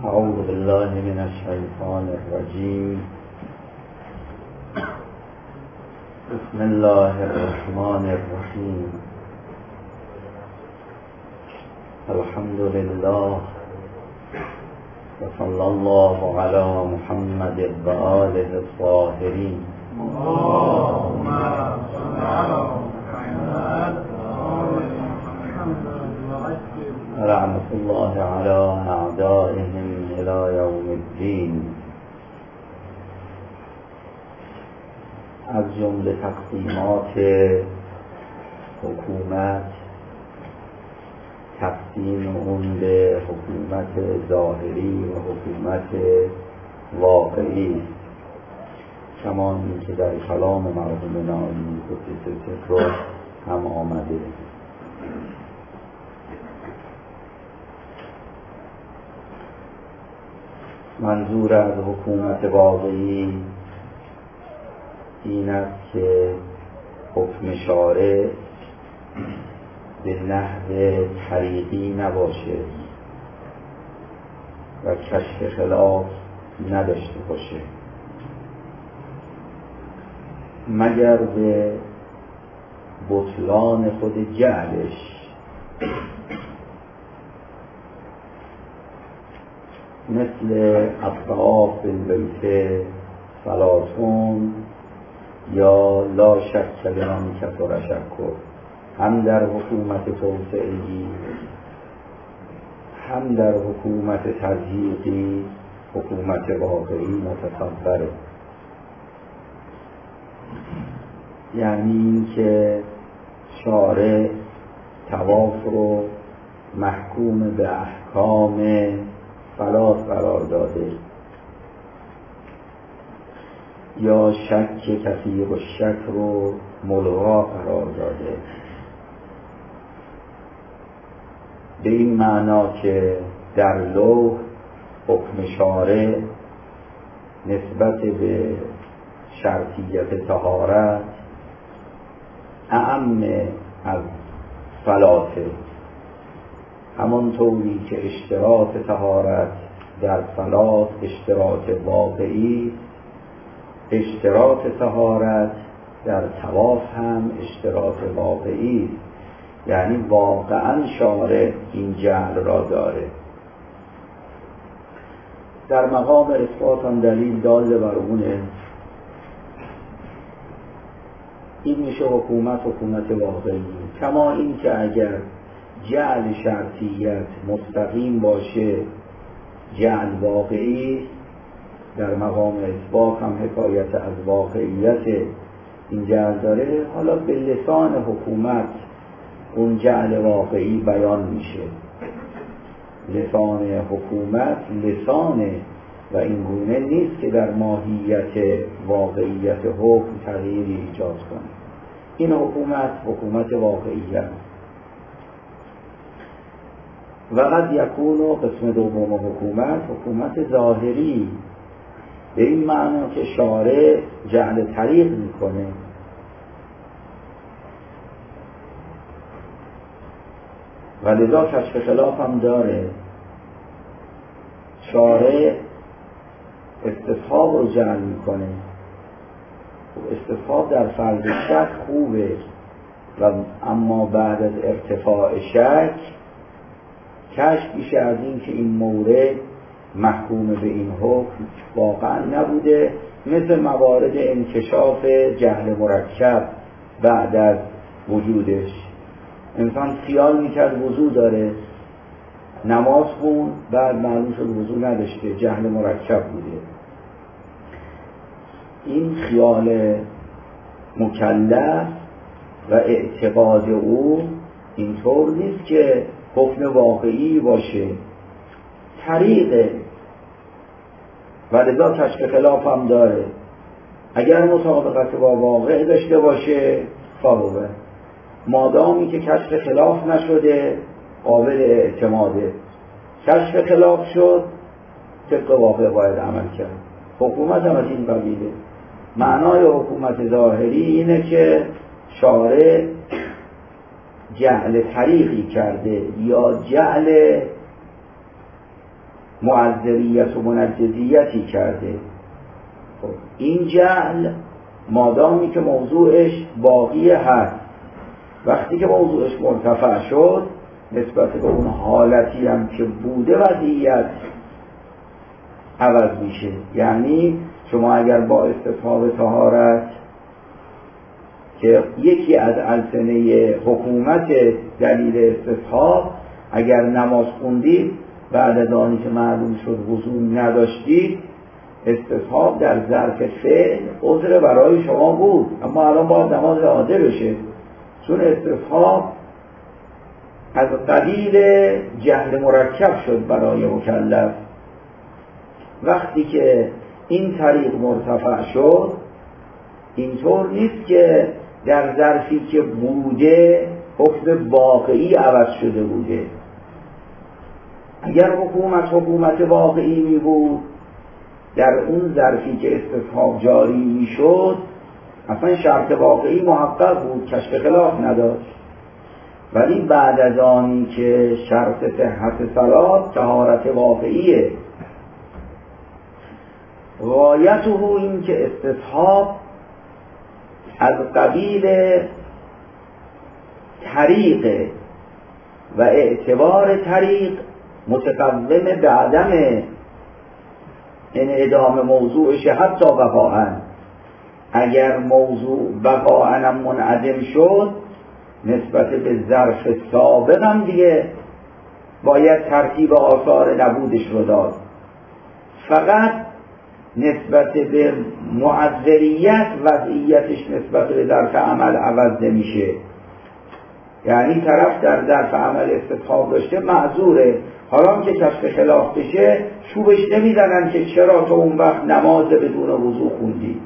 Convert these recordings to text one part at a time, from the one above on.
أعوذ بالله من الشيطان الرجيم. بسم الله الرحمن الرحيم. الحمد لله وصلى الله على محمد وآله الطاهرين. اللهم صل على محمد رحمة الله على أعدائهم إلى يوم الدين. از جمله تقسیمات حکومت تقسیم اون به حکومت ظاهری و حکومت واقعی است، کما اینکه در کلام مرحوم نائینی قدس سره هم آمده. منظور از حکومت واقعی این است که حکم شارع به نحو طریقی نباشه و کشف خلاف نداشته باشه، مگر به بطلان خود جعلش، مثل الطواف بالبیت ثلاثون یا لا شک لمن کثر شکر، هم در حکومت توسعه‌ای هم در حکومت تضییقی حکومت واقعی متصوره. یعنی این که شارع طواف رو محکوم به احکام صلاة قرار داده یا شک کثیر و شک رو ملغا قرار داده، به این معنا که در لوح حکم شارع نسبت به شرطیت طهارت اعم از صلاته، همانطوری که اشتراط طهارت در صلات اشتراط واقعی، اشتراط طهارت در طواف هم اشتراط واقعی، یعنی واقعا شارع این جعل را داره. در مقام اثبات آن دلیل دال بر اونه، این میشه حکومت واقعی. کما این که اگر جعل شرطیت مستقیم باشه جعل واقعی، در مقام اثبات هم حکایت از واقعیت این جعل داره، حالا به لسان حکومت اون جعل واقعی بیان میشه. لسان حکومت لسانه و این گونه نیست که در ماهیت واقعیت حکم تغییری ایجاد کنه. این حکومت واقعیت. و قد یکون قسم دوم حکومت ظاهری، به این معنا که شارع جعل طریق میکنه، و لذا کشف خلاف هم داره. شارع استصحاب رو جعل میکنه، استصحاب در فرض شک خوبه، و اما بعد از ارتفاع شک کشف میشه از این که این مورد محکوم به این حکم واقعا نبوده، مثل موارد انکشاف جهل مرکب بعد از وجودش. انسان خیال میکرد وضو داره، نماز خون، بعد معلوم شد وضو نداشته، جهل مرکب بوده. این خیال مکلف و اعتقاد او اینطور نیست که حکم واقعی باشه، طریقه، و لذا کشف خلاف هم داره. اگر مطابقت با واقع داشته باشه فاوه، مادامی که کشف خلاف نشده قابل اعتماده. کشف خلاف شد طبق واقع باید عمل کرد. حکومت هم از این قبیله. معنای حکومت ظاهری اینه که شارع جعل طریقی کرده یا جعل معذریت و منجزیتی کرده. خب این جعل مادامی که موضوعش باقی هست، وقتی که موضوعش مرتفع شد نسبت به اون حالتی هم که بوده وضعیت عوض میشه. یعنی شما اگر با استصحاب طهارت که یکی از السنه حکومت دلیل استصحاب، اگر نماز خوندید بعد از آنی که معلوم شد وضو نداشتید، استصحاب در ظرف فعل عذر برای شما بود، اما الان باید نماز عاده بشه، چون استصحاب از قبیل جهل مرکب شد برای مکلف. وقتی که این طریق مرتفع شد اینطور نیست که در ظرفی که بوده حکم واقعی عوض شده بوده. اگر حکومت واقعی می بود در اون ظرفی که استصحاب جاری می شد اصلا شرط واقعی محقق بود، کشف خلاف نداشت. ولی بعد از آنی که شرط صحت صلات طهارت واقعیه، غایته این که استصحاب از قبیل طریق و اعتبار طریق متقوم به عدم انعدام موضوعش حتی بقاءً. اگر موضوع بقاءً منعدم شد نسبت به ظرف سابق هم دیگه باید ترتیب آثار نبودش رو داد. فقط نسبت به معذریت وضعیتش نسبت به ظرف عمل عوض نمیشه. یعنی طرف در ظرف عمل استصحاب داشته معذوره، حالا که کشف خلاف بشه چوبش نمیزنن که چرا تو اون وقت نماز بدون وضو خوندی.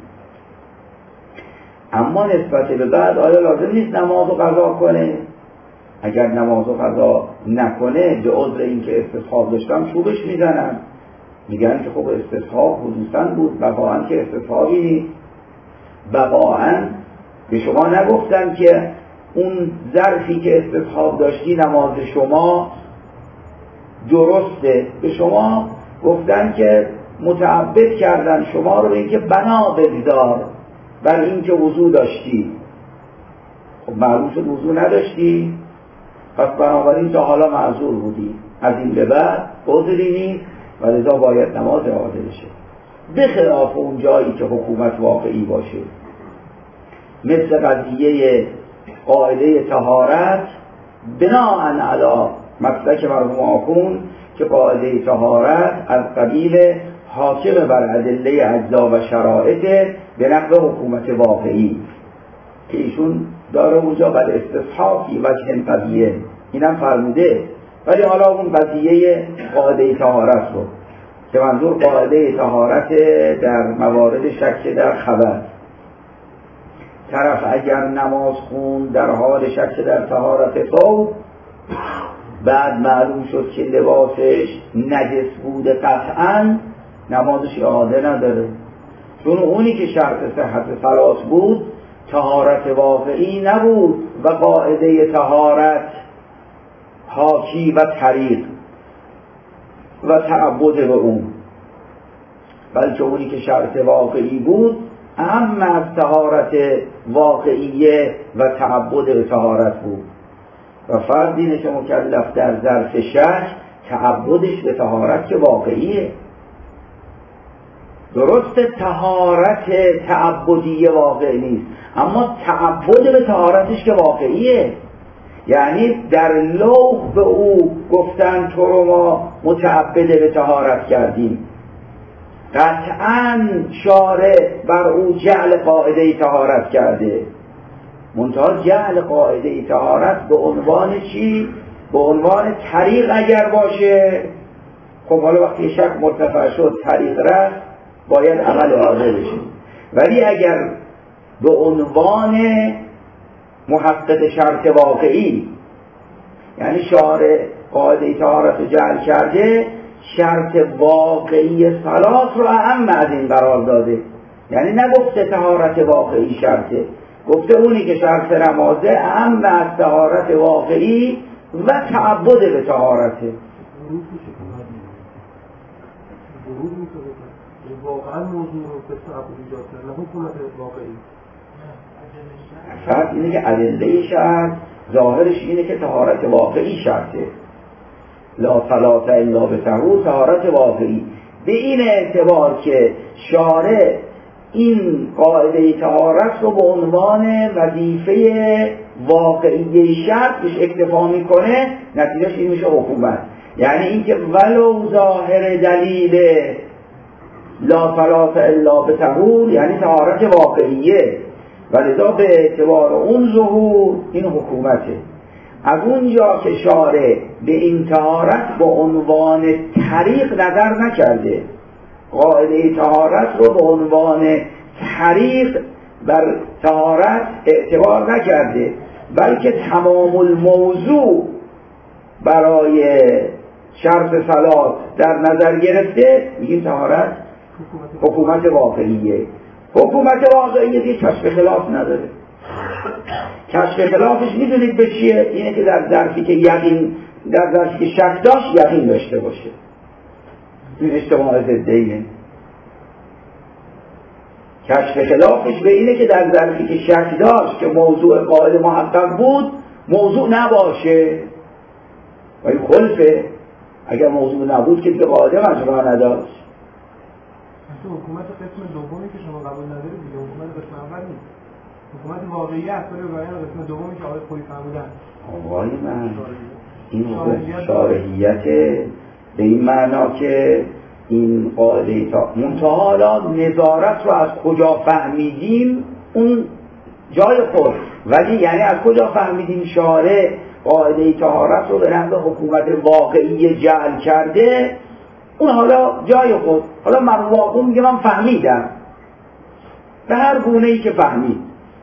اما نسبت به بعد آیا لازم نیست نماز رو قضا کنه؟ اگر نماز رو قضا نکنه به عذر اینکه استصحاب داشتم چوبش میزنن، میگن که خب استصحاب حدوثاً بود، بقاءً که استصحابی نیست. بقاءً به شما نگفتن که اون ظرفی که استصحاب داشتی نماز شما درسته، به شما گفتن که متعبد کردن شما رو به اینکه بنا بگذار بر اینکه وضو داشتی. خب معلوم شد وضو نداشتی، پس بنابراین تا حالا معذور بودی، از این به بعد عذری نیست و لذا باید نماز عاده بشه، به خلاف اون جایی که حکومت واقعی باشه. مثل قضیه قاعده طهارت بناءً علی مسلک مرحوم آخوند که قاعده طهارت از قبیل حاکم بر ادله اجزا و شرایط به نقل حکومت واقعی که ایشون داره اونجا بر استصحابی وجه قضیه اینم فرموده. ولی حالا اون قضیه قاعده طهارت رو که منظور قاعده طهارت در موارد شک در خبر، طرف اگر نماز خون در حال شک در طهارت ثوب، بعد معلوم شد که لباسش نجس بوده، قطعاً نمازش اعاده نداره، چون اونی که شرط صحت صلات بود طهارت واقعی نبود و قاعده طهارت حاکی و طریق و تعبد به اون، بلکه اونی که شرط واقعی بود اهم از طهارت واقعیه و تعبد به طهارت بود. و فرض اینه که مکلف در ظرف شک تعبدش به طهارت که واقعیه. درست طهارت تعبدی واقع نیست، اما تعبد به طهارتش که واقعیه. یعنی در لوح به او گفتن تو رو ما متعبد به طهارت کردیم، قطعاً شارع بر او جعل قاعده طهارت کرده. منتها جعل قاعده طهارت به عنوان چی؟ به عنوان طریق اگر باشه، خب حالا وقتی شک مرتفع شد طریق رفت باید عمل عاده بشه. ولی اگر به عنوان محقق شرط واقعی، یعنی شارع قاعده طهارت رو جعل کرده، شرط واقعی صلات رو اهم از این قرار داده. یعنی نگفته طهارت واقعی شرطه، گفته اونی که شرط نمازه اهم از طهارت واقعی و تعبد به طهارته. ورود میتونه کنه. واقعا موضوع رو به تعبد ایجاد کنه، نه حکومت واقعی. فرق اینه که ادله شرط ظاهرش اینه که طهارت واقعی شرطه. لا صلاة الا بطهور، طهارت واقعی. به این اعتبار که شارع این قاعده طهارت رو به عنوان وظیفه واقعی شرط بهش اکتفا میکنه، نتیجهش این میشه حکومت. یعنی اینکه ولو ظاهر دلیل لا صلاة الا بطهور یعنی طهارت واقعیه، ولذا به اعتبار اون ظهور این حکومته. از اونجا که شارع به این طهارت به عنوان طریق نظر نکرده، قاعده طهارت رو به عنوان طریق بر طهارت اعتبار نکرده، بلکه تمام الموضوع برای شرط صلات در نظر گرفته، میگیم طهارت حکومت واقعیه. حکومت واقعیه دیگه کشف خلاف نداره. کشف خلافش میدونید به چیه؟ اینه که در ظرفی که یقین، در ظرفی که شک داشت یقین داشته باشه. این اجتماع ضدیه. کشف خلافش به اینه که در ظرفی که شک داشت که موضوع قاعده محقق بود موضوع نباشه. ولی خلفه اگر موضوع نبود که قاعده مجموعه نداشت. حکومت قسم دومی که شما قبول ندارید دیگه حکومت قسم اول نیست. حکومت واقعی اصلا به بیان قسم دومی که آقای خویی فرمودن. آقای من این شارحیت به این معنا که این قاعده منتها حالا نظارت رو از کجا فهمیدیم اون جای خود، ولی یعنی از کجا فهمیدیم شارع قاعده طهارت رو به نحو حکومت واقعی جعل کرده، اون حالا جای خود. حالا من واقعا میگه من فهمیدم به هر گونه ای که فهمید.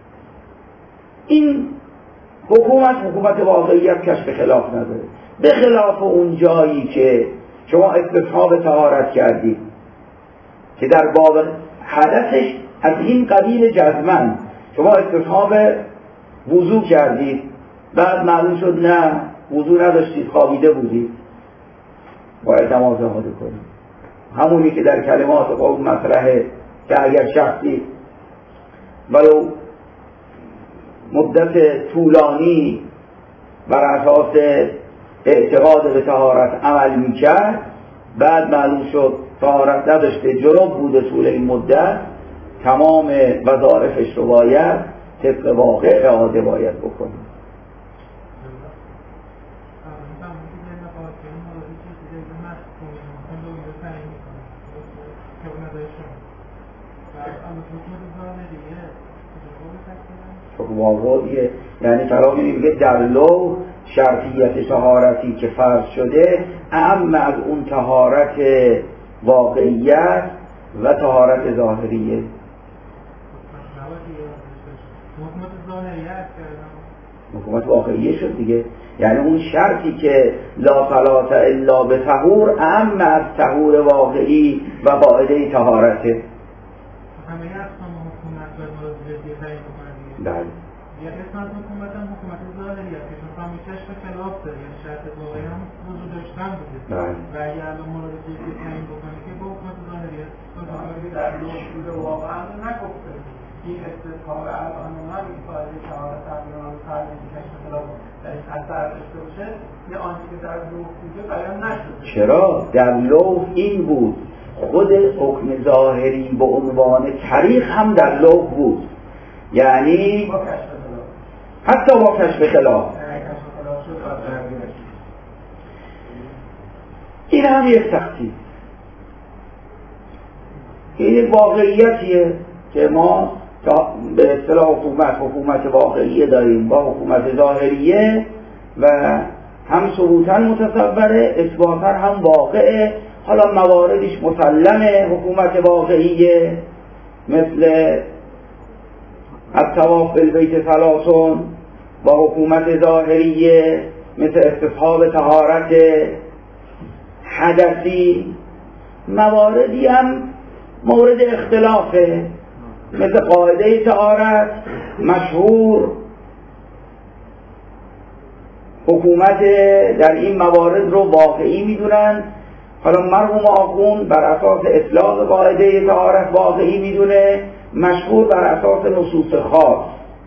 این حکومت واقعیت کشف خلاف نداره، به خلاف اون جایی که شما استصحاب طهارت کردید که در باب حدثش از این قبیل جزمن شما استصحاب وضو کردید، بعد معلوم شد نه وضو نداشتید، خوابیده بودید، باید نماز آماده کنید. همونی که در کلمات قوم مطرحه که اگر شخصی ولو مدت طولانی بر اساس اعتقاد به طهارت عمل میکرد، بعد معلوم شد طهارت نداشته، جنوب بوده طول این مدت، تمام وظایفش رو باید طبق واقع اعاده باید بکنید. واقعیه، یعنی کلامی میگه در لوح شرطیت طهارتی که فرض شده اما از اون طهارت واقعیت و طهارت ظاهریه. حکومت واقعیه شد دیگه، یعنی اون شرطی که لا صلاة الا بطهور اما از طهور واقعی و قاعده طهارته. بله. یه قسمت حکومت هم حکومت ظاهریه که شما کشف خلاف داره، یعنی شرط واقعی هم وجود داشتن بوده. و اگه الان مورد جدی تعیین بکنه که با حکومت ظاهریه که در لوح بوده واقعا نگفته این استثبات الان من این فایده شهادت تقریبا رو تعیین کشف خلاف در این اثر داشته باشه، یه آنچه که در لوح بوده بیان نشده. چرا؟ در لوح این بود، خود حکم ظاهری به عنوان طریق هم در لوح بود، یعنی حتی با کشف خلاف. این هم یک تخطیط، این یک واقعیتیه که ما به اصطلاح حکومت واقعیه داریم با حکومت ظاهریه و هم ثبوتاً متصوره، اثباتاً هم واقعه. حالا مواردش مسلمه حکومت واقعیه، مثل الطواف بالبیت ثلاثون، با حکومت ظاهریه مثل استصحاب طهارت حدثی. مواردی هم مورد اختلافه، مثل قاعده طهارت مشهور حکومت در این موارد رو واقعی میدونن حالا مرحوم آخوند بر اساس اطلاق قاعده طهارت واقعی میدونه، مشهور بر اساس نصوص خاص.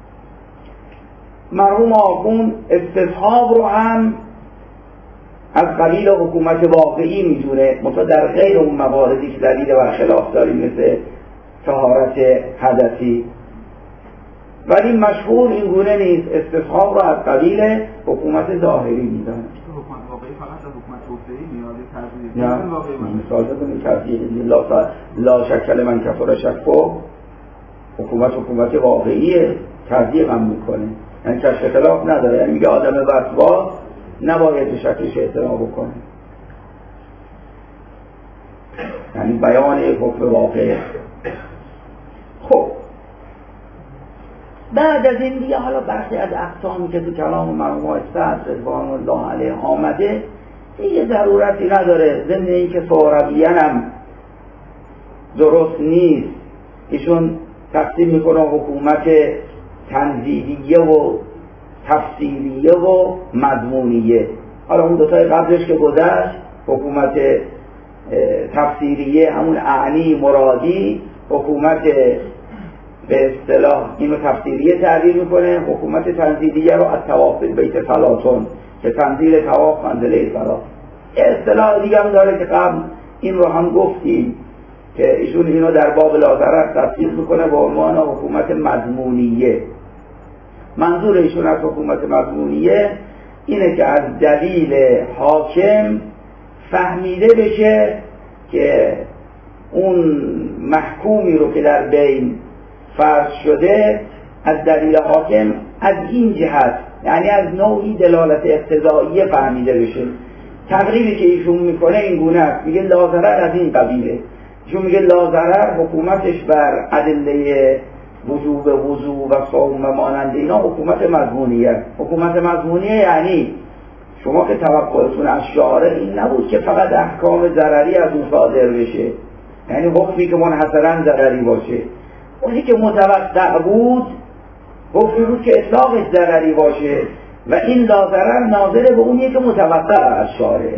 مرحوم آخوند استصحاب رو هم از قبیل حکومت واقعی میدونه، مثلا در غیر اون مواردی که دلیل بر خلاف داریم مثل طهارت حدثی، ولی مشهور این گونه نیست. استصحاب رو از قبیل حکومت ظاهری میدونه. حکومت واقعی فقط از حکومت توسعه‌ای میاد، نه مثال بزنید تفسیر لا شک لمن کفر شکو، حکومت واقعیه، تضییق هم میکنه، یعنی کشف خلاف نداره، یعنی میگه آدم وسواس نباید به شکلش اعتنا بکنه، یعنی بیان حکم واقعه. خب بعد از این دیگه حالا برخی از اقسامی که تو کلام مرحوم صدر رضوان الله علیه آمده دیگه ضرورتی نداره، ضمن اینکه سهرویان هم درست نیست، ایشون تقسیم میکنه حکومت تنزیلیه و تفسیریه و مضمونیه. حالا اون دوتای قبلش که گذشت، حکومت تفسیریه همون اعنی مرادی، حکومت به اصطلاح اینو تفسیریه تعبیر میکنه، حکومت تنزیلیه رو از طواف بالبیت فلاتون که تنزیل طواف منزله فلا. اصطلاح دیگه هم داره که قبل این رو هم گفتیم که ایشون اینو در باب لاضرر تفسیر میکنه با عنوان حکومت مضمونیه. منظور ایشون از حکومت مضمونیه اینه که از دلیل حاکم فهمیده بشه که اون محکومی رو که در بین فرض شده از دلیل حاکم از این جهت، یعنی از نوعی دلالت اقتضائیه فهمیده بشه. تقریبی که ایشون میکنه این گونه است، میگه لاضرر از این قبیله. ایشون میگه لاضرر حکومتش بر ادله وجوب وضو و صوم و مانند اینا حکومت مضمونیه. حکومت مضمونیه یعنی شما که توقعتون از شارع این نبود که فقط احکام ضرری از اون صادر بشه، یعنی حکمی که منحصرا ضرری باشه. اونی که متوقع بود حکمی بود که اطلاقش ضرری باشه و این لاضرر ناظر به اونیه که متوقع از شارع.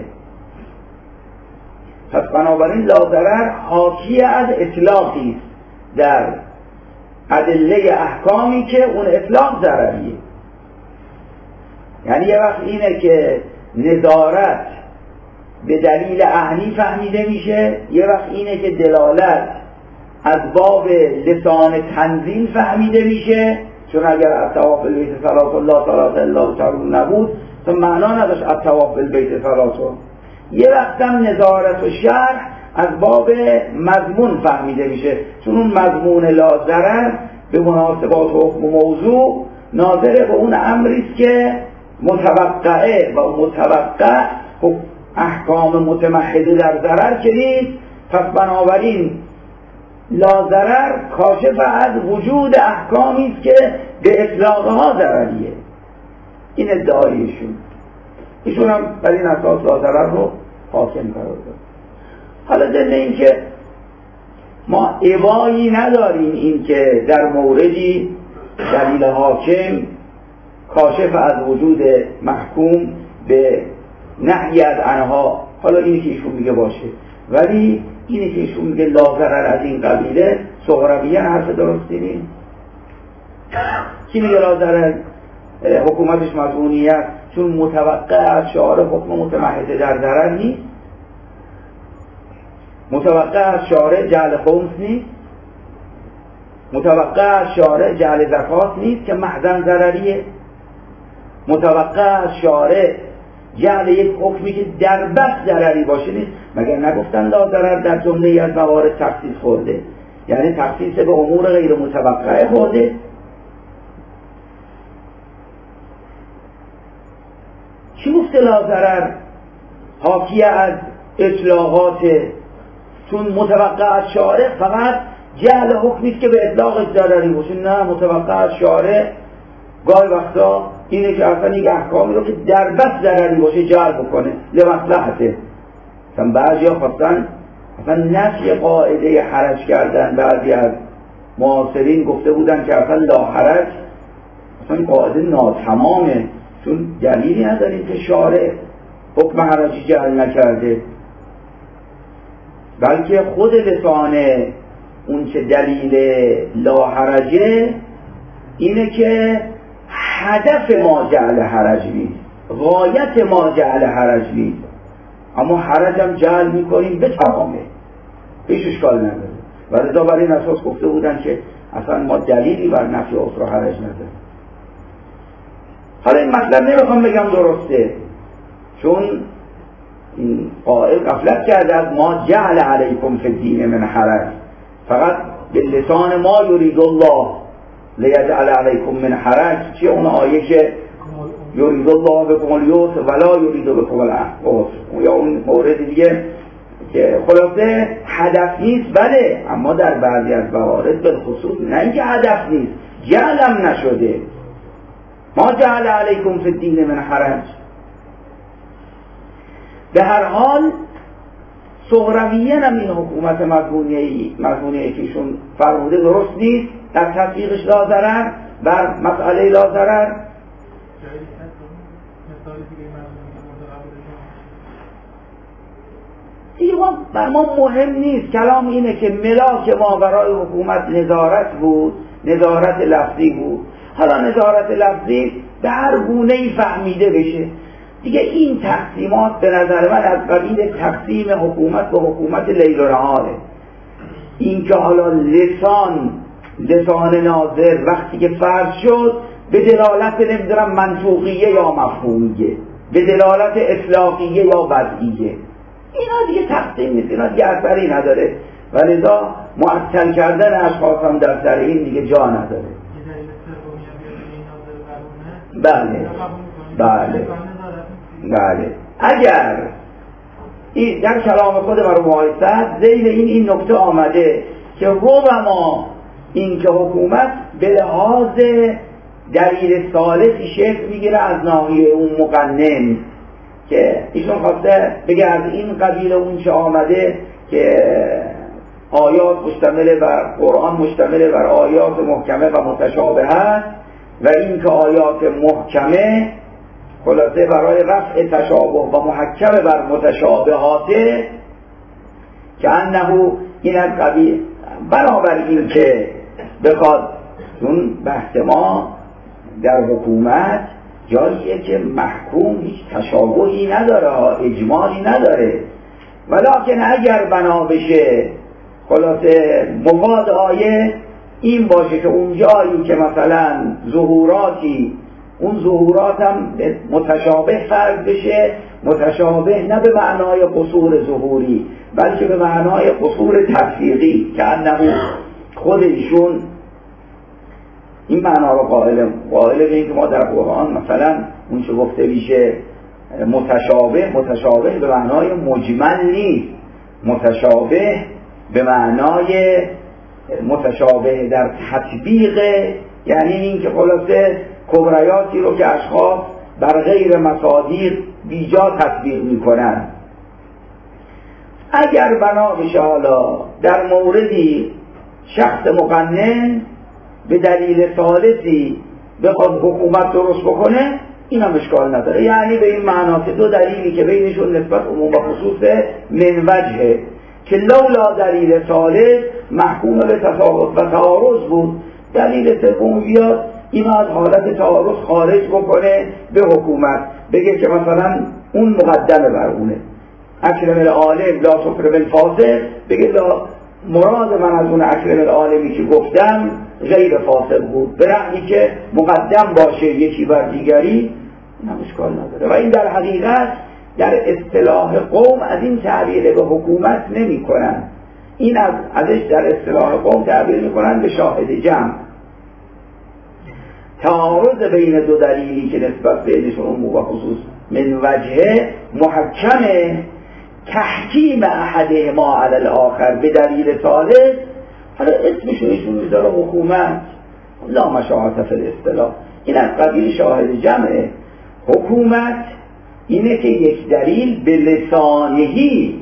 پس بنابراین لاضرر حاکی از اطلاقی در ادله احکامی که اون اطلاق ضرریه. یعنی یه وقت اینه که نظارت به دلیل اعنی فهمیده میشه، یه وقت اینه که دلالت از باب لسان تنزیل فهمیده میشه، چون اگر الطواف بالبیت ثلاث لا صلاة الا ترون نبود تو معنا نداشت الطواف بالبیت ثلاث. یه وقت هم نظارت و شرح از باب مضمون فهمیده میشه، چون اون مضمون لاضرر به مناسبات حکم موضوع ناظر به اون امریست که متوقعه و متوقع احکام متمحده در ضرر که نیست. پس بنابراین لاضرر کاشف از وجود احکامی است که به اطلاقها ضرریه. این ادعایشون. ایشون هم بر این اساس لاضرر رو حاکم قرار داد. حالا ضمن این که ما ابایی نداریم این که در موردی دلیل حاکم کاشف از وجود محکوم به نهی از عنها، حالا اینی که ایشون میگه باشه، ولی اینی که ایشون میگه لاضرر از این قبیله سهرویه حرف درستی نیست. کی میگه لاضرر حکومتش مضمونیه است؟ چون متوقع از شارع حکم متمحده در ضرر نیست، متوقع از شارع جعل خمس نیست، متوقع از شارع جعل زکات نیست که محضاً ضرریه، متوقع از شارع جعل یک حکمی که در بس ضرری باشه نیست. مگر نگفتن لاضرر در جمله از موارد تخصیص خورده، یعنی تخصیص به امور غیر متوقع خورده. چی گفته لاضرر حاکی از اطلاقات؟ چون متوقع از شارع فقط جعل حکمیست که به اطلاقش ضرری باشه. نه، متوقع از شارع گاهی وقتا اینه که اصلا یک احکامی رو که در بس ضرری باشه جعل بکنه لمصلحته. مثلا بعضی ها خواستن اصلا نفی قاعده حرج کردن. بعضی از معاصرین گفته بودن که اصلا لا حرج اصلا قاعده ناتمامه، چون دلیلی نداریم که شارع حکم حرجی جعل نکرده. بلکه خود لسان اون که دلیل لا حرجه اینه که هدف ما جعل حرج نیست، غایت ما جعل حرج نیست، اما حرج هم جعل میکنیم به تمامه، هیچ اشکال نداره. و لذا برای این اساس گفته بودن که اصلا ما دلیلی بر نفی عذر و حرج نداریم. حالا این مطلب نمیخوام بگم درسته، چون این قائل غفلت کرده از ما جعل علیکم فی الدین من حرج، فقط به لسان ما یرید الله لیجعل علیکم من حرج، چیه اون آیه که یرید الله بکم الیسر ولا یرید بکم العسر، یا اون مورد دیگه که خلاصه هدف نیست، بله، اما در بعضی از موارد بالخصوص نه اینکه هدف نیست، جعلم نشده. ما جعل علیکم فی الدین من حرج. به هر حال سهرویین هم این حکومت مضمونیه که ایشون فرموده درست نیست، در تطبیقش لا ضرر، بر مسئله لا ضرر. دیگه بر ما مهم نیست، کلام اینه که ملاک ما برای حکومت نظارت بود، نظارت لفظی بود. حالا نظارت لفظی به هر گونه‌ای فهمیده بشه دیگه. این تقسیمات به نظر من از قبیل تقسیم حکومت به حکومت لیل و نهاره. این که حالا لسان ناظر وقتی که فرض شد به دلالت نمیدونم منطوقیه یا مفهومیه، به دلالت اطلاقیه یا وضعیه، اینا دیگه تقسیم نیست، اینا دیگه اثری نداره و لذا معطل کردن اشخاص هم در سر این دیگه جا نداره. بله اگر در کلام خود مرحوم حافظ ذیل این نکته آمده که ربما این که حکومت به لحاظ دلیل ثالثی شکل میگیره از ناحیه اون مقنن، که ایشون خواسته بگه از این قبیل اون چه آمده که آیات مشتمل بر قرآن، مشتمل بر آیات محکمه و متشابه هست، و این که آیات محکمه خلاصه برای رفع تشابه و محکمه بر متشابهاته، که انه این از قبیل بنابراین که بخواد، چون بحث ما در حکومت جاییه که محکوم هیچ تشابهی نداره، اجمالی نداره، ولکن اگر بنا بشه خلاصه مفاد آیه این باشه که اون جایی که مثلا ظهوراتی، اون ظهورات هم متشابه فرض بشه، متشابه نه به معنای قصور ظهوری بلکه به معنای قصور تفسیقی، که انه خود ایشون این معنا رو قائل به این که ما در قرآن مثلا اون چه گفته میشه متشابه به معنای مجمل نیست، متشابه به معنای متشابه در تطبیق، یعنی این که خلاصه کبریاتی رو که اشخاص بر غیر مصادیق بیجا تطبیق میکنن. اگر بنا بشه حالا در موردی شخص مقنن به دلیل ثالثی بخواد حکومت درست بکنه، این هم اشکال نداره، یعنی به این معنا که دو دلیلی که بینشون نسبت عموم و خصوص من وجهه که لولا دلیل ثالث محکوم به تفاوت و تعارض بود، دلیل سوم بیاد این از حالت تعارض خارج بکنه به حکومت، بگه که مثلا اون مقدمه بر اونه، اکرم العالم لا تکرم الفاسق، بگه لا مراد من از اون اکرم العالمی که گفتم غیر فاسق بود، به رغمی که مقدم باشه یکی بر دیگری، این هم اشکال نداره. و این در حقیقت در اصطلاح قوم از این تعبیر به حکومت نمی کنن، این ازش در اصطلاح قوم تعبیر می کنن به شاهد جمع. تعارض بین دو دلیلی که نسبت بینشون عموم و خصوص من وجهه محکمه، تحکیم احدهما علی الاخر به دلیل ثالث، حالا اسمشون ایشون میذاره حکومت، لا مشاهده فی الاصطلاح، این از قبیل شاهد جمعه. حکومت اینه که یک دلیل به لسانهی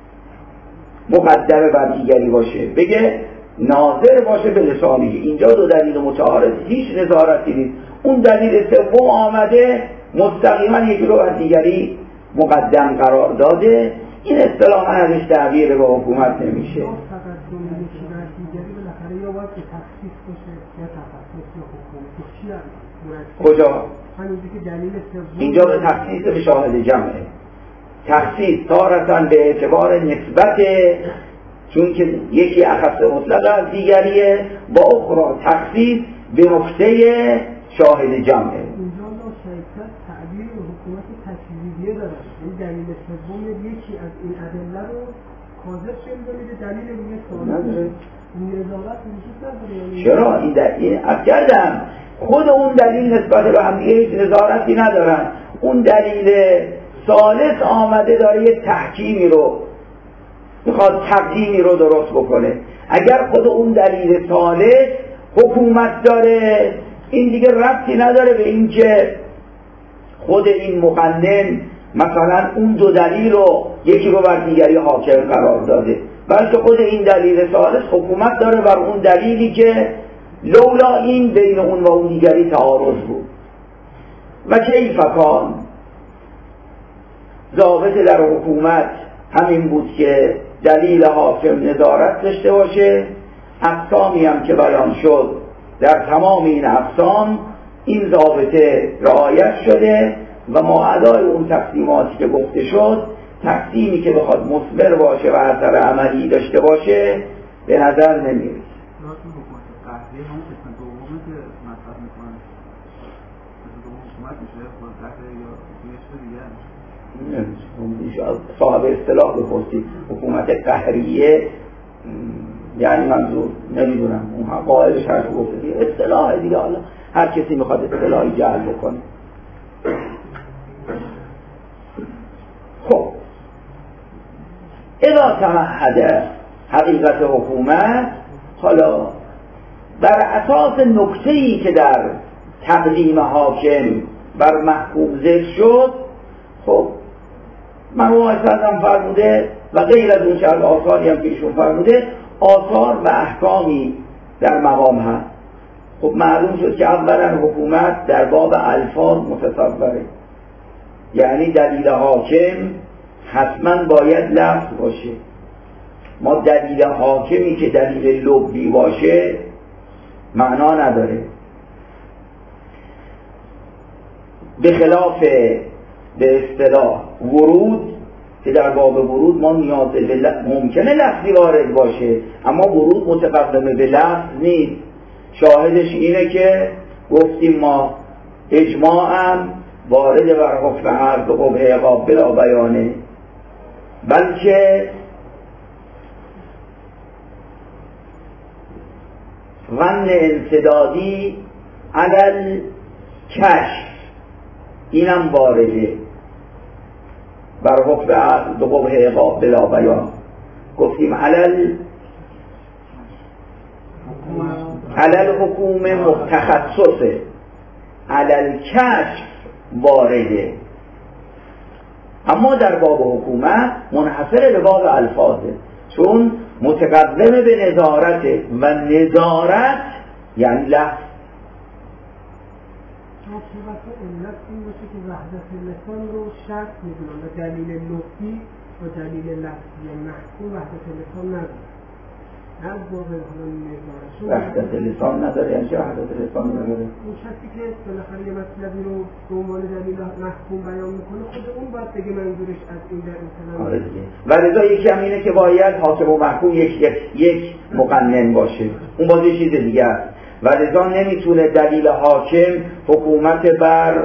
مقدمه بر دیگری باشه، بگه ناظر باشه به لسانهی، اینجا دو دلیل متعارض هیچ نظارتی نیست، اون دلیل سوم آمده مستقیما یکی رو بر دیگری مقدم قرار داده، این اصطلاحاً ازش تعبیر به حکومت نمیشه. فقط جمله شیعه دیگری بالاخره یا باید که تخصیص باشه یا تخصیص یا حکومت چی هست؟ کجا؟ همینجوری که دلیل سوم اینجا به تخصیص به شاهد جمعه. تخصیص تارتاً به اعتبار نسبت، چون که یکی اخص مطلق از دیگریه، با اخرى تخصیص به نکته شاهد جمعه. اینجا ما شاید تعبیر حکومت تکلیفیه داره. این دلیل سوم یکی از این ادله رو کاذب شنیده، دلیل دیگه نداره. این نظارت وجود نداره. چرا این دلیل کردم خود اون دلیل نسبت به هم دیگه هیچ نظارتی ندارن. اون دلیل ثالث آمده داره یه تحکیمی رو میخواد تقدیمی رو درست بکنه. اگر خود اون دلیل ثالث حکومت داره، این دیگه ربطی نداره به این که خود این مقنن مثلا اون دو دلیل رو یکی رو بر دیگری حاکم قرار داده، بلکه خود این دلیل ثالث حکومت داره بر اون دلیلی که لولا این بین اون و اون دیگری تعارض بود. و کیف کان ضابط در حکومت همین بود که دلیل حاکم نظارت داشته باشه. اقسامی هم که بیان شد در تمام این اقسام این ضابطه رعایت شده و ما ادای اون تقسیماتی که گفته شد، تقسیمی که بخواد مثمر باشه و اثر عملی داشته باشه به نظر نمیرسه. صاحب اصطلاح بپرسید حکومت قهریه یعنی منظور نمیدونم اون قائلش هر گفته دیگه اصطلاح دیگه، حالا هر کسی میخواد اصطلاحی جعل بکنه. خب اذا تمهد حقیقت حکومت، حالا بر اساس نکته‌ای که در تقدیم حاکم بر محکوم ذکر شد، خب مرحوم هم فرموده و غیر از اون چند آثاری هم که ایشون فرموده، آثار و احکامی در مقام هست. خب معلوم شد که اولا حکومت در باب الفاظ متصوره، یعنی دلیل حاکم حتما باید لفظ باشه. ما دلیل حاکمی که دلیل لغوی باشه معنا نداره، به خلاف به اصطلاح ورود که در باب ورود ما نیاز به ممکنه لفظی وارد باشه، اما ورود متقدمه به لفظ نیست. شاهدش اینه که گفتیم ما اجماعم وارد بر حکم عرض و قبح عقاب بلا بیانه، بلکه ظن انسدادی علل کشف اینم وارده بر حکم عقل و قبح عقاب بلا بیان. گفتیم علل حکوم متخصصه، علل کشف وارده، اما در باب حکومت منحصر به باب الفاظه، چون متقدم به نظارته و نظارت یعنی لفظ. عاقبت علت این باشه که وحدت لسان رو شرط میدونن و دلیل لفظی و دلیل لفظی محکوم وحدت لسان نداره. از واقع وحدت لسان نداره، یعنی چه وحدت لسان نداره؟ اون شخصی که بالاخره یه مطلبی رو به عنوان دلیل محکوم بیان میکنه، خود اون باید بگه منظورش از این در مثلا. آره دیگه. و رضا یکی هم اینه که باید حاکم و محکوم یک مقنن باشه، اون باز یه چیز دیگه است. و رضا نمیتونه دلیل حاکم حکومت بر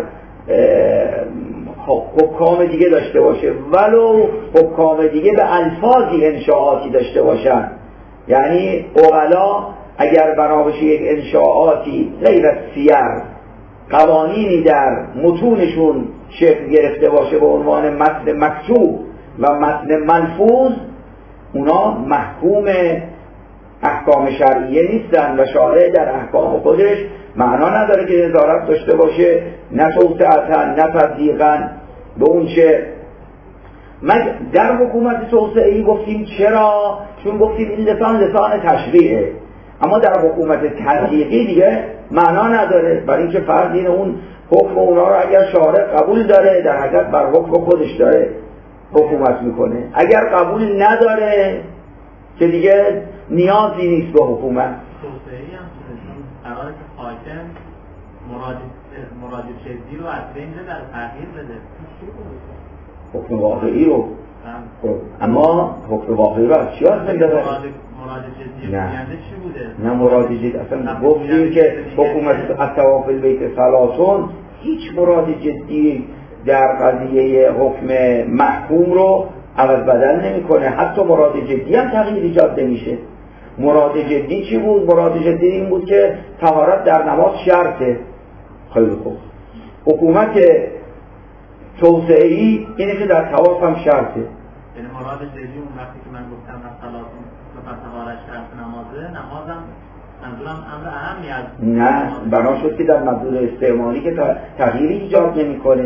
حکام دیگه داشته باشه، ولو حکام دیگه به الفاظی انشاءاتی داشته باشن. یعنی عقلا اگر بنابراین یک انشاءاتی غیر از سیر قوانینی در متونشون شکل گرفته باشه به عنوان متن مکتوب و متن ملفوظ، اونا محکوم احکام شرعیه نیستن و شارع در احکام خودش معنا نداره که نظارت داشته باشه، نه توسعتاً نه تضییقاً به اون چه در حکومت توسعه‌ای. گفتیم چرا؟ چون گفتیم این لسان تشریعه، اما در حکومت تضییقی دیگه معنا نداره، برای اینکه فرض اینه اون حکم اونا رو اگر شارع قبول داره در حقیقت بر حکم خودش داره حکومت میکنه. اگر قبول نداره که دیگه نیازی نیست به حکومت. توسعه‌ای هم قراره که حاکم مراد جدی رو از بین در تغییر بده. حکم واقعی رو اما حکم واقعی رو از چی هست بنداره؟ مراد جدی یعنی چی بوده؟ نه مراد جدی اصلا گفتیم که حکومت الطواف بالبیت ثلاثون هیچ مراد جدی در قضیه حکم محکوم رو عوض بدل نمیکنه. حتی مراد جدی هم تغییر ایجاد نمیشه. مراد جدی چی بود؟ مراد جدی این بود که طهارت در نماز شرطه. خیلی خوب. حکومت توسعه‌ای اینه که در طواف هم شرطه. یعنی مراد جدی اون وقتی که من گفتم مثلا طهارت شرط نمازم منظورم امر اهمی از نه بنا شد که در مبدأ استعمالی که تغییری ایجاد نمیکنه.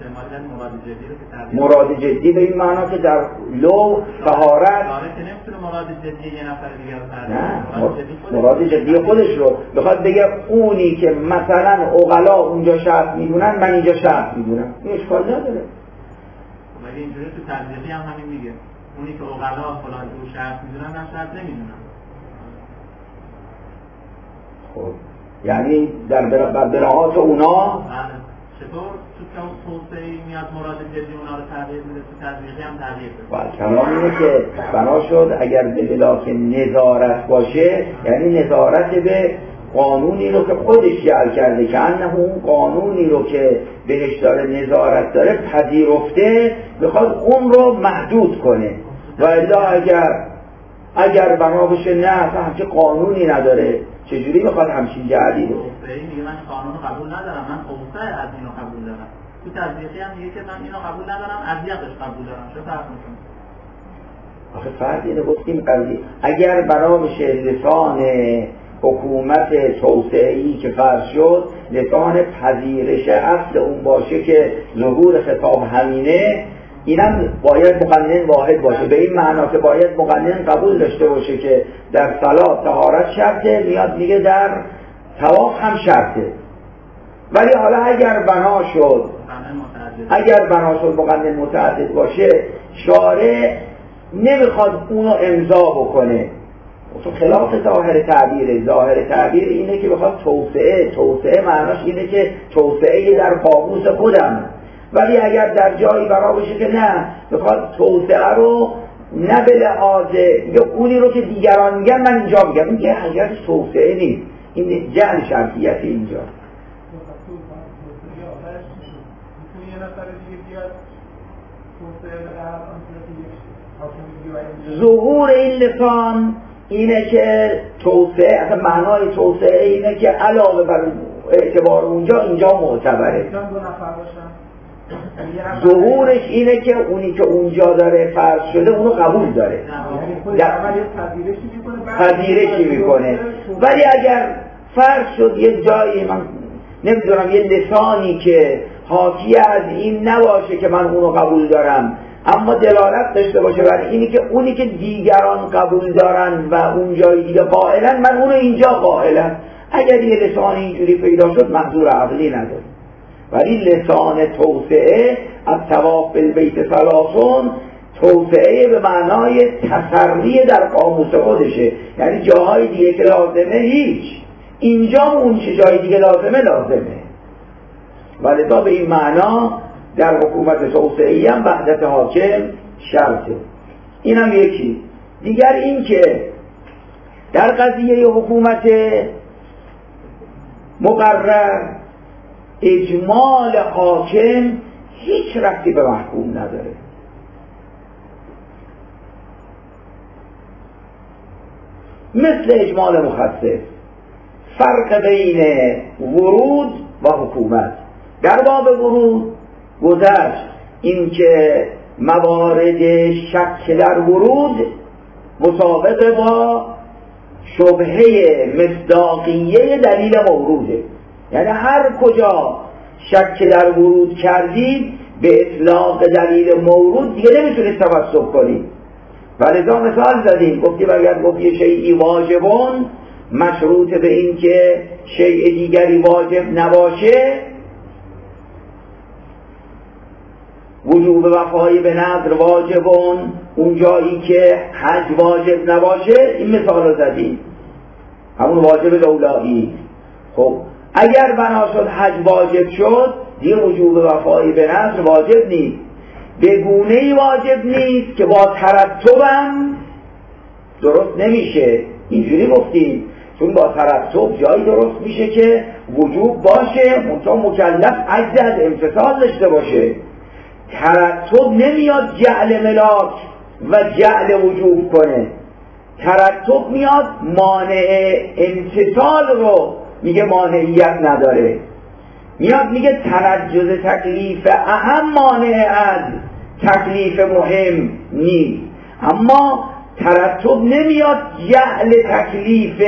مراد جدی به این معنا که در لو طهارت که نمیتونه مراد جدی یه نفر دیگه رو نه مراد جدی خودش رو بخواد بگه اونی که مثلا عقلا اونجا شرط میدونن من اینجا شرط میدونم این اشکال نداره. ولی اینجوری تو تطبیقی هم همین میگه اونی که عقلا فلان رو شرط میدونن من شرط نمیدونم. یعنی در بناهات اونا چطور تو توسعه‌ای میاد مراد جدی اونا رو تغییر میده تو تطبیقی هم تغییر بده؟ کلام اینه که بنا شد اگر به ملاک نظارت باشه یعنی نظارت به قانونی رو که خودش جعل کرده که انه اون قانونی رو که بهش داره نظارت داره پذیرفته بخواد اون رو محدود کنه و الا اگر بنا بشه نه همچه قانونی نداره چجوری بخواد همچین جعلی رو میگه من قانون قبول ندارم من توسعه از اینو قبول دارم تو تطبیقی هم میگه که من اینو قبول ندارم اذیتش قبول دارم چه فرق میکنه؟ آخه فرق اینه گفتیم قضیه اگر بنا بشه لسان حکومت توسعه‌ای که فرض شد لسان پذیرش اصل اون باشه که ظهور خطاب همینه اینم باید مقنن واحد باشه به این معنا که باید مقنن قبول داشته باشه که در صلات طهارت شرطه میاد میگه در طواف هم شرطه. ولی حالا اگر بنا شد مقنن متعدد باشه شارع نمیخواد اونو امضا بکنه تو خلاف ظاهر تعبیره. ظاهر تعبیر اینه که بخواد توسعه معناش اینه که توسعه در قاموس خودم. ولی اگر در جایی برا باشه که نه بخواد توسعه رو نه به لحاظ یا اونی رو که دیگران میگن من اینجا میگم این که حقیقتش توسعه نیست این جعل شرطیتی اینجا. ظهور این لسان اینه که توسعه اصلا معنای توسعه اینه که علاوه بر اعتبار اونجا اینجا معتبره. ظهورش اینه که اونی که اونجا داره فرض شده اونو قبول داره پذیرشی میکنه. ولی اگر فرض شد یه جایی من نمیدونم یه لسانی که حاکی از این نباشه که من اونو قبول دارم اما دلالت داشته باشه برای اینی که اونی که دیگران قبول دارن و اون جای دیگه قائلن من اونو اینجا قائلم اگر یه لسانی اینجوری پیدا شد محظور عقلی نداره. ولی لسان توسعه الطواف بالبیت ثلاثون توسعه به معنای تسری در قاموس خودشه یعنی جاهای دیگه که لازمه هیچ اینجا اون چه جای دیگه لازمه ولذا به این معنا در حکومت توسعه‌ای هم وحدت حاکم شرطه. این هم یکی. دیگر این که در قضیه حکومت مقرر اجمال حاکم هیچ ربطی به محکوم نداره. مثل اجمال مخصص فرق بین ورود و حکومت. در باب ورود گذشت این که موارد شک در ورود مسابقه با شبهه مصداقیه دلیل موروده یعنی هر کجا شک در ورود کردید به اطلاق دلیل مورود دیگه نمیتونید تمسک کنید. ولذا مثال زدیم گفتیم اگر گفتی شیئی واجبون مشروط به این که شیء دیگری واجب نباشه وجوب وفای به نذر واجبون، اون جایی که حج واجب نباشه این مثال رو زدیم، همون واجب لولایی. خب اگر بنا شد حج واجب شد دیگه وجوب وفای به نذر واجب نیست، به گونه‌ای واجب نیست که با ترتبم درست نمیشه. اینجوری گفتیم چون با ترتب جایی درست میشه که وجوب باشه منتها مکلف عجز از امتثال داشته باشه. ترتب نمیاد جعل ملاک و جعل وجوب کنه، ترتب میاد مانع امتثال رو میگه مانعیت نداره، میاد میگه تنجز تکلیف اهم مانع از تکلیف مهم نیست، اما ترتب نمیاد جعل تکلیف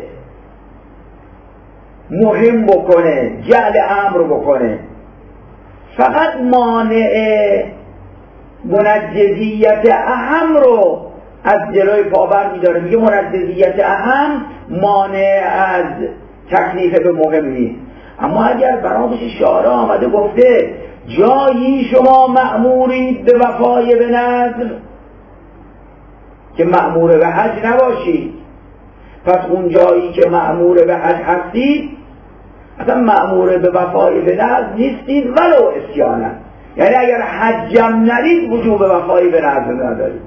مهم بکنه، جعل امر بکنه. فقط مانع منجزیت اهم رو از جلوی پاور میداره، میگه منجزیت اهم مانع از تکلیف به مهم نیست. اما اگر بنابراین شارع آمده گفته جایی شما مأمورید به وفای به نذر که مأمور به حج نباشید، پس اون جایی که مأمور به حج هستید اصلا مأمور به وفای به نذر نیستید ولو عصیانا، یعنی اگر حجم نرید وجوب وفای به نذر ندارید.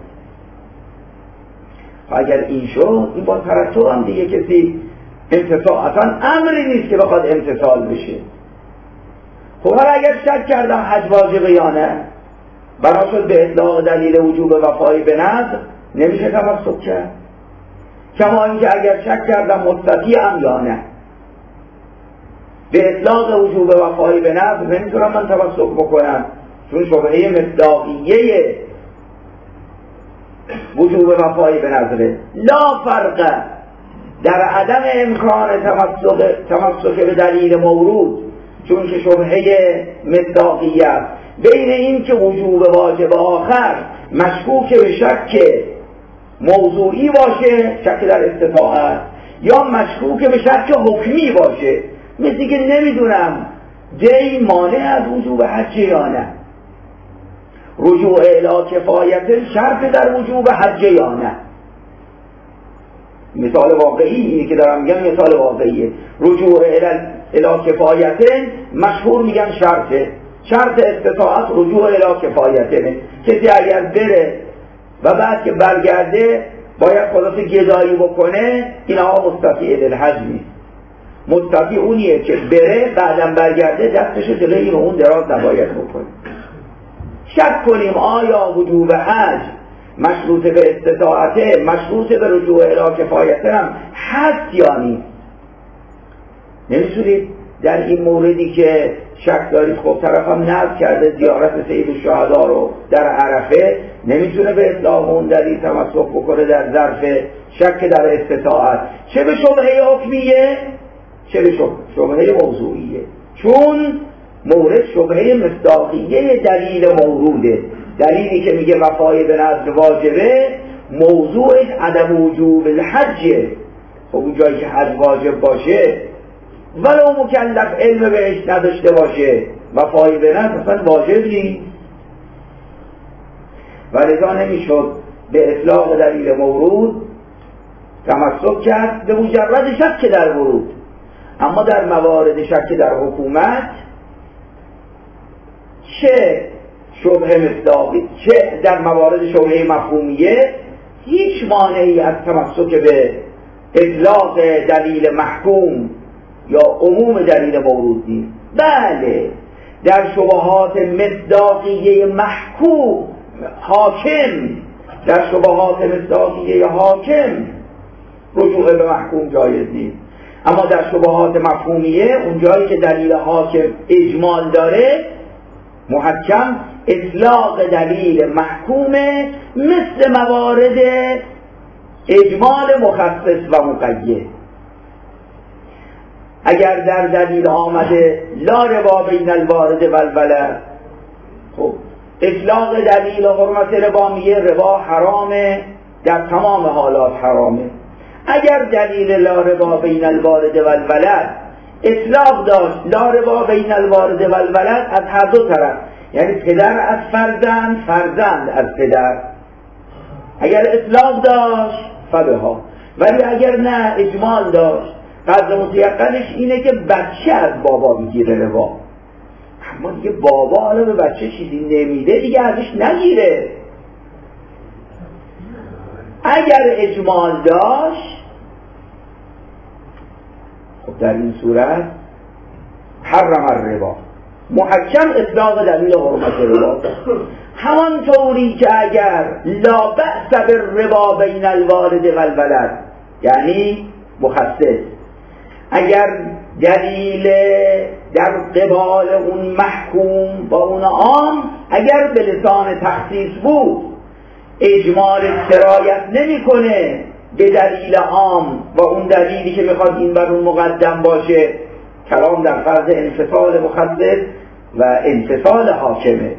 و اگر این شد این با ترتب هم دیگه کسی امتثال، اصلا امری نیست که بخواد امتثال بشه. خب حالا اگر شک کردم حج واجبه یا نه، بنا شد به اطلاق دلیل وجوب وفای به نذر نمیشه تمسک کرد، کما اینکه اگر شک کردم مستطیع ام یا نه، به اطلاق وجوب وفای به نذر نمیتونم من تمسک بکنم چون شبهه مصداقیه وجوب وفای به نذره. لا فرق در عدم امکان تمسک به دلیل مورود چون که شبهه مصداقیه است بین این که وجوب واجب آخر مشکوک به شک موضوعی باشه، شک در استطاعت، یا مشکوک به شک حکمی باشه، مثل که نمیدونم دی مانع از وجوب حج یا نه، رجوع الی کفایت شرط در وجوب حج یا نه. مثال واقعی اینی که دارم میگم مثال واقعیه. رجوع الی کفایت مشهور میگن شرطه، شرط استطاعت رجوع الی کفایته. کسی اگر بره و بعد که برگرده باید خلاص گدایی بکنه، اینها مستطیع للحج نیست. مستطیع اونیه که بره بعدم برگرده دستش جلوی این و اون دراز نباید بکنه. شک کنیم آیا وجوب حج مشروط به استطاعته مشروط به رجوع الی کفایته هم هست یا نیست؟ نمیتونید در این موردی که شک دارید، خب طرف هم نذر کرده زیارت سید الشهدا رو در عرفه، نمیتونه به اطلاق اون دلیل تمسک بکنه در ظرف شک در استطاعت، چه به شبهه حکمیه چه به شبهه موضوعیه، چون مورد شبهه مصداقیه دلیل موروده. دلیلی که میگه وفای به نذر واجبه موضوعش عدم وجوب الحجه. خب اون جایی که حج واجب باشه ولو مکلف علم بهش نداشته باشه وفای به نذر اصلا واجب نیست، ولذا نمیشد به اطلاق دلیل مورود تمسک کرد به مجرد شک در ورود. اما در موارد شک در حکومت چه شبهه مصداقی چه در موارد شبهه مفهومیه هیچ مانعی از تمسک به اطلاق دلیل محکوم یا عموم دلیل مورود نیست. بله در شبهات مصداقیه محکوم حاکم، در شبهات مصداقیه حاکم رجوع به محکوم جایز نیست، اما در شبهات مفهومیه اون جایی که دلیل حاکم اجمال داره محکم اطلاق دلیل محکومه، مثل موارد اجمال مخصص و مقید. اگر در دلیل آمده لا ربا بین الوارد و الولد، خب اطلاق دلیل حرمت ربا میگه ربا حرامه، در تمام حالات حرامه. اگر دلیل لا ربا بین الوارد و الولد اطلاق داشت لا ربا بین الوارد و الولد از هر دو طرف، یعنی پدر از فرزند، فرزند از پدر. اگر اطلاق داشت فبها، ولی اگر نه اجمال داشت، قدر متیقنش اینه که بچه از بابا میگیره ربا. اما دیگه بابا حالا به بچه چیزی نمیده دیگه ازش نگیره. اگر اجمال داشت خب در این صورت حرم الربا، محکم اطلاق دلیل حرمت ربا. همانطوری که اگر لا بأس بالربا بین الوالد والولد، یعنی مخصص، اگر دلیل در قبال اون محکوم با اون عام اگر به لسان تخصیص بود، اجمال سرایت نمیکنه به دلیل عام و اون دلیلی که میخواد این بر اون مقدم باشه. کلام در فرض انفصال مخصص و انفصال حاکمه.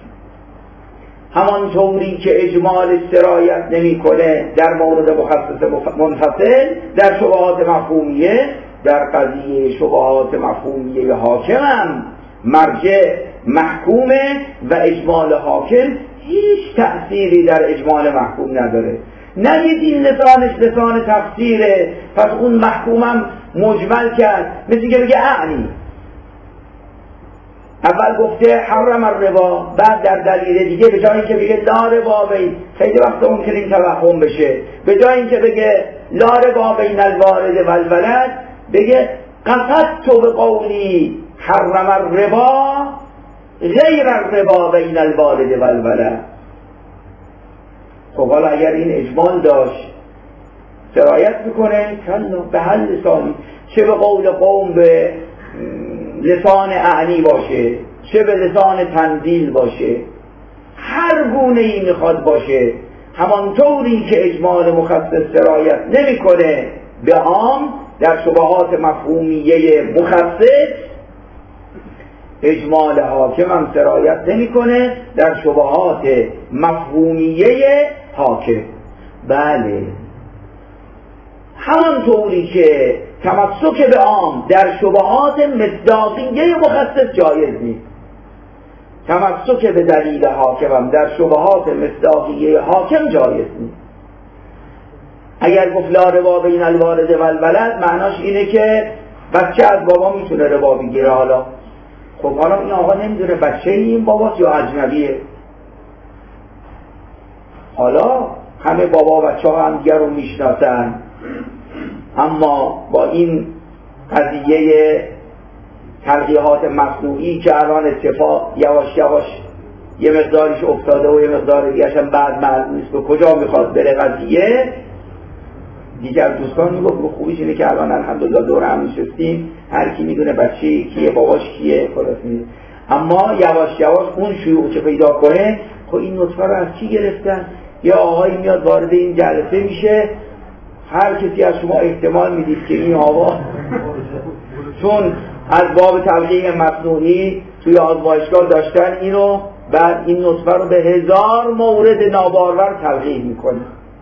همانطوری که اجمال سرایت نمیکنه در مورد مخصص منفصل در شبهات مفهومیه، در قضیه شبهات مفهومیه حاکم هم مرجع محکومه و اجمال حاکم هیچ تأثیری در اجمال محکوم نداره. نگید این لسانش لسان تفسیره پس اون محکومم مجمل کرد، مثل که بگه اعنی. اول گفته حرم الربا، بعد در دلیل دیگه به جای اینکه بگه لا ربا بین، خیلی وقت ممکنه این توهم بشه، به جای اینکه بگه لا ربا بین الوالد والولد بگه قصدت به قولی حرم الربا غیر الربا بین الوالد والولد. خب حالا اگر این اجمال داشت سرایت میکنه کلا به هر لسانی، چه به قول قوم به لسان اعنی باشه، چه به لسان تنزیل باشه، هر گونه ای میخواد باشه، همانطوری که اجمال مخصص سرایت نمیکنه به عام در شبهات مفهومیه مخصص، اجمال حاکم هم سرایت نمیکنه در شبهات مفهومیه حاکم. بله، همانطوری که تمسک به عام در شبهات مصداقیه مخصص جایز نیست، تمسک به دلیل حاکم هم در شبهات مصداقیه حاکم جایز نیست. اگر گفت لا ربا بین الوالد والولد معناش اینه که بچه از بابا میتونه ربا بگیره. حالا خب حالا این آقا نمیدونه بچه این باباست یا اجنبیه. حالا همه بابا بچه ها هم دیگر رو میشناسن، اما با این قضیه تلقیحات مصنوعی که الان اتفاق یواش یواش یه مقداریش افتاده و یه مقدار دیگرش هم بعد معلوم نیست به کجا میخواد بره قضیه. دیگر دوستان میگفت به خوبیش اینه که الان الحمدلله دور هم نشستیم، هر کی میدونه بچه کیه، باباش کیه، خلاص میدونه. اما یواش یواش اون شیوع که پیدا کنه، خب این نطفه رو از کی گرفتن؟ یه آقایی میاد وارد این جلسه میشه، هر کسی از شما احتمال میدید که این آقا چون از باب تلقیح مصنوعی توی آزمایشگاه داشتن اینو، بعد این نطفه رو به 1000 مورد نابارور تلقیح میکنه.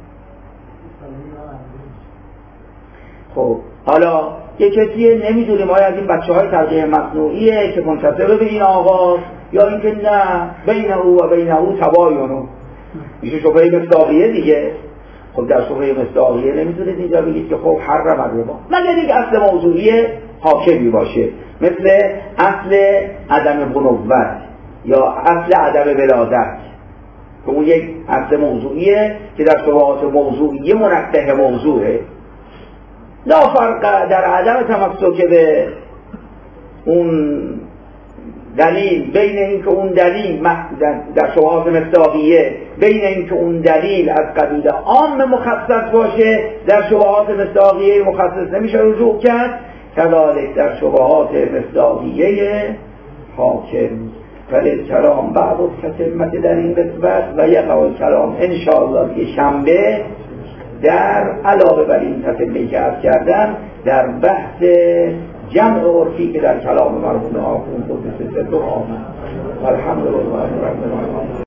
خب حالا یه کسی نمیدونه ما از این بچه های تلقیح مصنوعیه که منتصبه به این آقا یا اینکه نه بین او و بین او تباینو میشه شبهه مصداقیه دیگه. خب در شبهه مصداقیه نمیتونید اینجا بگید که خب حرم الربا، مگر اینکه اصل موضوعی حاکمی باشه، مثل اصل عدم بنوت یا اصل عدم ولادت که اون یک اصل موضوعیه که در شبهات موضوعیه منقه موضوعه. لا فرق در عدم تمسک به اون دلیل بین اینکه اون دلیل در شبهات مصداقیه بین اینکه اون دلیل از قبیل عام مخصص باشه، در شبهات مصداقیه مخصص نمیشه رجوع کرد، کذالک در شبهات مصداقیه حاکم. ولی کلام بعد از کتمت در این قسمت و یقع کلام انشاءالله یه شنبه در علاوه بر این تتمه که عرض کردم در بحث جمع عرفی که در کلام مرحوم آخوند قدس سره آمد. الحمدلله رب العالمین.